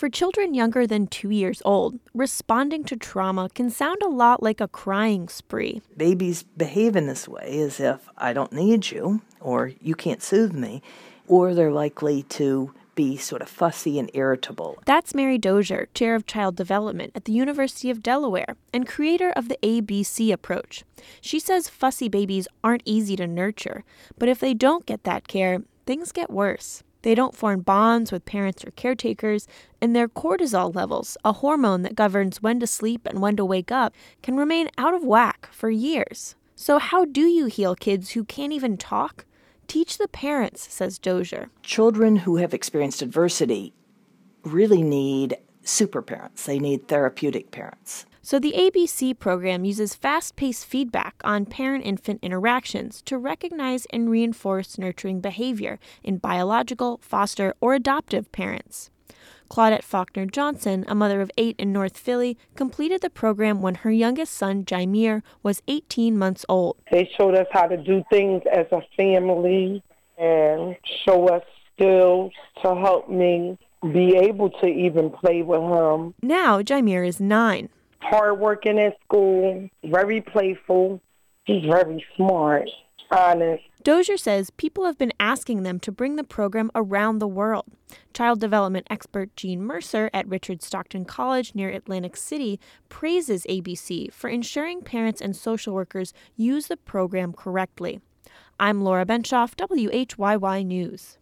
For children younger than 2 years old, responding to trauma can sound a lot like a crying spree. Babies behave in this way as if I don't need you, or you can't soothe me, or they're likely to be sort of fussy and irritable. That's Mary Dozier, Chair of Child Development at the University of Delaware and creator of the ABC approach. She says fussy babies aren't easy to nurture, but if they don't get that care, things get worse. They don't form bonds with parents or caretakers, and their cortisol levels, a hormone that governs when to sleep and when to wake up, can remain out of whack for years. So how do you heal kids who can't even talk? Teach the parents, says Dozier. Children who have experienced adversity really need super parents. They need therapeutic parents. So the ABC program uses fast-paced feedback on parent-infant interactions to recognize and reinforce nurturing behavior in biological, foster, or adoptive parents. Claudette Faulkner Johnson, a mother of 8 in North Philly, completed the program when her youngest son, Jaimir, was 18 months old. They showed us how to do things as a family and show us skills to help me be able to even play with him. Now, Jaimir is 9. Hardworking at school, very playful. He's very smart, honest. Dozier says people have been asking them to bring the program around the world. Child development expert Jean Mercer at Richard Stockton College near Atlantic City praises ABC for ensuring parents and social workers use the program correctly. I'm Laura Benshoff, WHYY News.